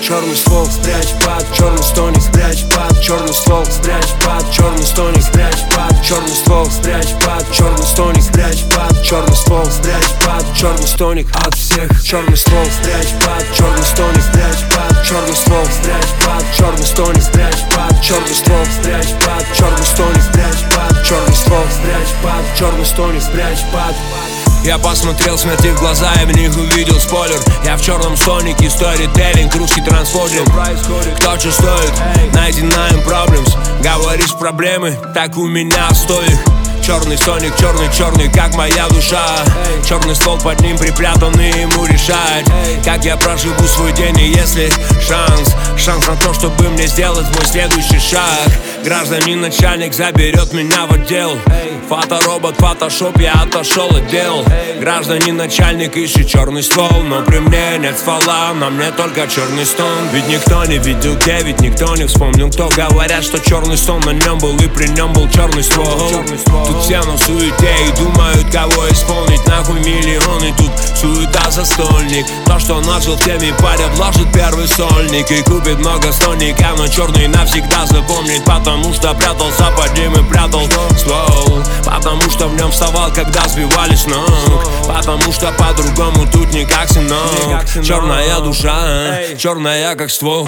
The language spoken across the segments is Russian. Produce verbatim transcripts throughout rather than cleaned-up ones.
Черный ствол, спрячь под черный стоник, спрячь под черный ствол, спрячь под черный стоник, спрячь под черный ствол, спрячь под черный стоник, спрячь под черный ствол, спрячь под черный стоник от всех. Черный ствол, спрячь под черный стоник, спрячь под черный ствол, спрячь под черный стоник, спрячь под черный ствол, спрячь под черный стоник, спрячь под черный ствол, спрячь под черный стоник, спрячь под. Я посмотрел смерти в глаза и в них увидел спойлер. Я в черном сонике, сторителлинг, русский трансфординг. Кто что стоит, ninety-nine problems. Говоришь проблемы, так у меня стоит. Черный соник, черный, черный, как моя душа. Черный ствол под ним припрятанный, ему решать, как я проживу свой день. И если шанс, шанс на то, чтобы мне сделать мой следующий шаг. Гражданин начальник заберет меня в отдел. Фоторобот, фотошоп, я отошел от дел. Гражданин начальник ищет черный ствол, но при мне нет ствола, на мне только черный стон. Ведь никто не видел где, ведь никто не вспомнил кто. Говорят, что черный стол на нем был и при нем был черный ствол. Тут все на суете и думают, кого исполнить. Нахуй миллионы, тут суета застольник. То, что начал в теме паря, вложит первый сольник и купит много стольника, но черный навсегда запомнит, потому что прятался под ним и прятал ствол. Потому что в нем вставал, когда сбивали с ног. Потому что по-другому тут никак, сынок. Черная душа, черная как ствол.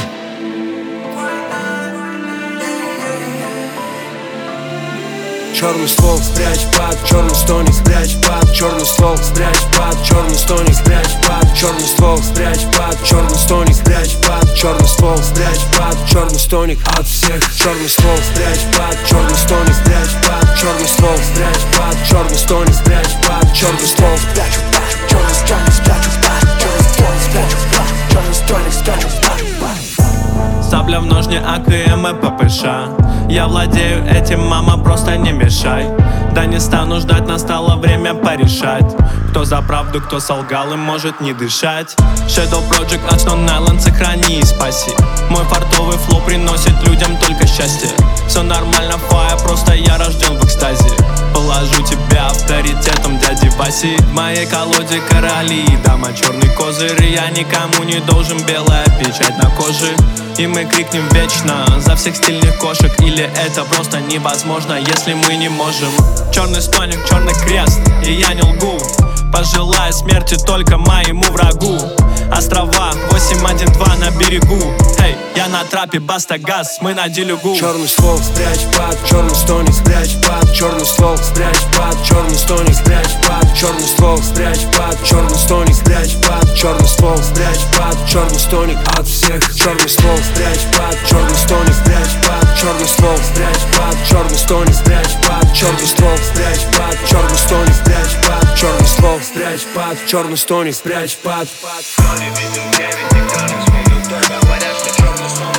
Черный ствол, спрячь под черный стоник, спрячь под черный ствол, спрячь под черный стоник, спрячь под черный ствол, спрячь под черный стоник, спрячь под черный ствол, спрячь под черный стоник от всех. Черный ствол, спрячь под черный стоник, спрячь под черный ствол, спрячь под черный стоник, спрячь под черный ствол, спрячь под черный стоник, спрячь под черный ствол, спрячь под черный стоник, спрячь под. Сабля в ножне, АКМ и ППШ. Я владею этим, мама, просто не мешай. Да не стану ждать, настало время порешать. Кто за правду, кто солгал и может не дышать. Shadow Project от Stone Island, сохрани и спаси. Мой фартовый флоу приносит людям только счастье. Все нормально, фая, просто я рожден в экстазе. Положу тебя авторитетом дяди Васи. В моей колоде короли, дама черный козырь. Я никому не должен, белая печать на коже. И мы крикнем вечно за всех стильных кошек. Или это просто невозможно, если мы не можем. Черный стоник, черный крест, и я не лгу. Пожелаю смерти только моему врагу. Острова восемь один два на берегу. Эй, я на трапе, баста газ, мы на делюгу. Черный ствол, спрячь под черный стоник, спрячь под черный ствол, спрячь под черный стоник, спрячь под черный ствол, спрячь под черный стоник, спрячь под черный ствол, спрячь под черный стоник от всех. Черный ствол, спрячь под черный стоник, спрячь под черный ствол, спрячь под черный стоник, спрячь под черный ствол, спрячь под черный стоник, спрячь под черный ствол, спрячь под черный стоник, спрячь под. Никто не видел, где, ведь никто не вспомнил, кто. Говорят, что черный сон.